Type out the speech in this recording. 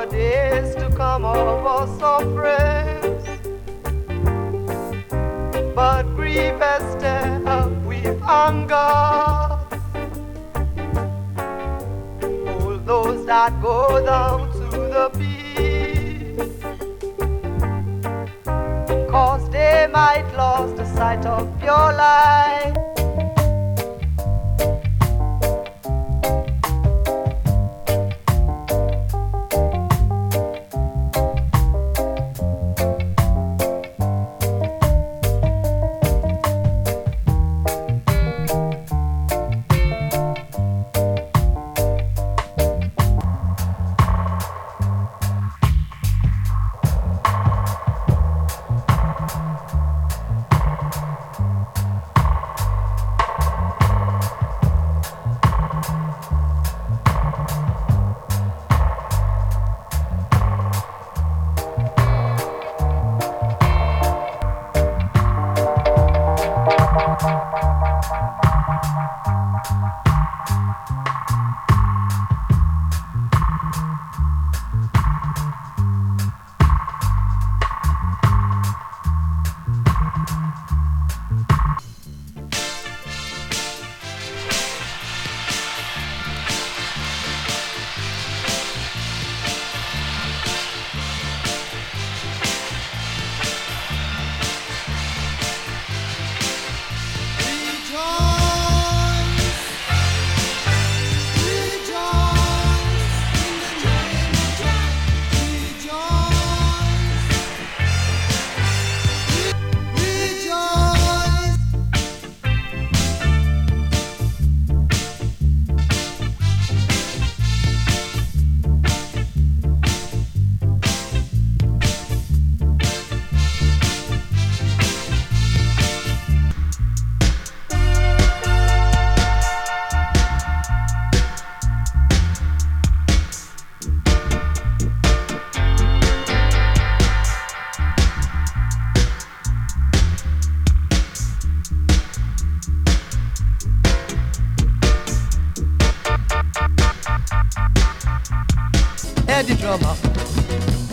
days to come of our sufferings, but grievous death with anger. All those that go down to the beach, 'cause they might lose the sight of your light. Eddie drummer.